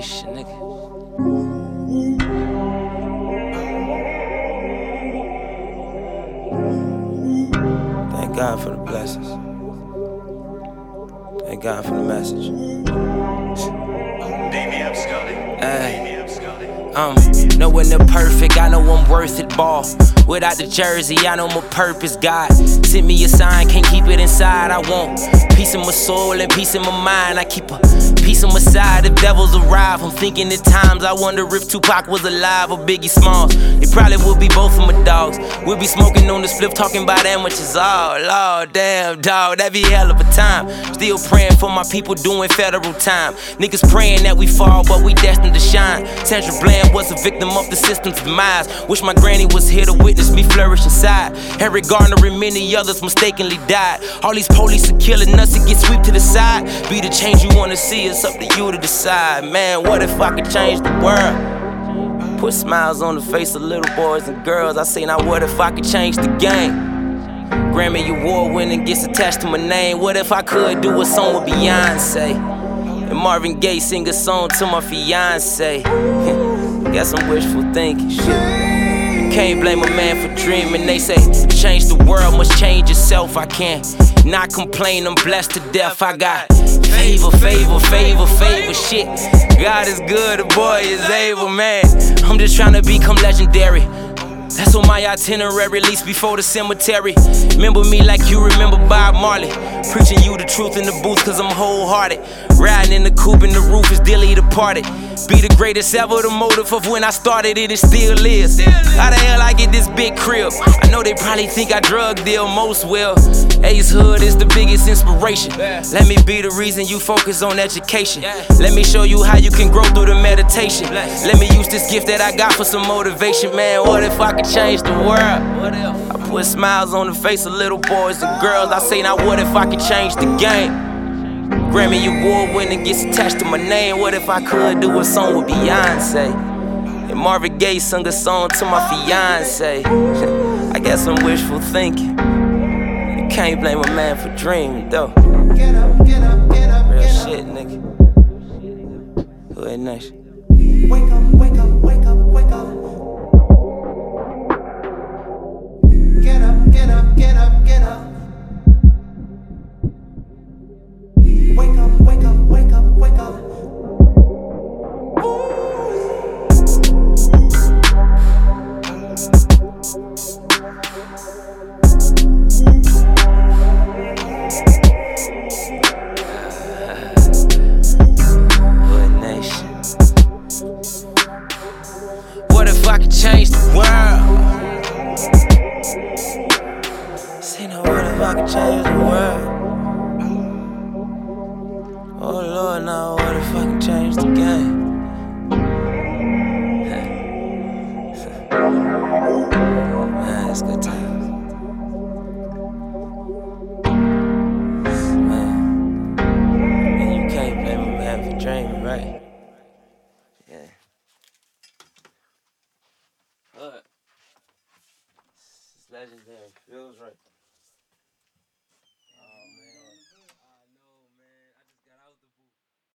Nation, nigga. Thank God for the blessings. Thank God for the message. Hey. Knowing the perfect, I know I'm worth it, ball. Without the jersey, I know my purpose, God. Send me a sign, can't keep it inside. I want peace in my soul and peace in my mind. I keep a peace on my side if devils arrive. I'm thinking at times, I wonder if Tupac was alive or Biggie Smalls. They probably would be both of my dogs. We'll be smoking on the spliff, talking about amateurs. Oh, Lord, damn, dog, that'd be a hell of a time. Still praying for my people doing federal time. Niggas praying that we fall, but we destined to shine. Sandra Bland was a victim of the system's demise. Wish my granny was here to witness me flourish inside. Harry Garner and many others mistakenly died. All these police are killing us, it gets swept to the side. Be the change you wanna see, it's up to you to decide. Man, what if I could change the world? Put smiles on the face of little boys and girls. I say, now what if I could change the game? Grammy award winning gets attached to my name. What if I could do a song with Beyonce? And Marvin Gaye sing a song to my fiance. Guess I'm wishful thinking, shit. You can't blame a man for dreaming. They say, change the world, must change yourself. I can't not complain, I'm blessed to death. I got favor, shit. God is good, the boy is able, man. I'm just trying to become legendary. That's on my itinerary, at least before the cemetery. Remember me like you remember Bob Marley. Preaching you the truth in the booth cause I'm wholehearted. Riding in the coupe and the roof is Dilly departed. Be the greatest ever, the motive of when I started it still is. How the hell I get this big crib? I know they probably think I drug deal most well. Ace Hood is the biggest inspiration. Let me be the reason you focus on education. Let me show you how you can grow through the meditation. Let me use this gift that I got for some motivation. Man, what if I could change the world? I put smiles on the face of little boys and girls. I say, now what if I could change the game? Grammy award winning gets attached to my name. What if I could do a song with Beyonce? And Marvin Gaye sung a song to my fiance. I guess I'm wishful thinking. You can't blame a man for dreaming though. Get up, get up, get up, real get up. shit, nigga. Hood Nation. Wake up, wake up, wake up, wake up. Get up, get up, get up, get up. Wake up, wake up, wake up, wake up. Hood Nation. What if I could change the world? Say now, what if I could change the world? Oh Lord, now what if I can change the game? Man, it's good times. Man, and you can't blame a man for dreaming, right? Yeah. But it's legendary. Feels right.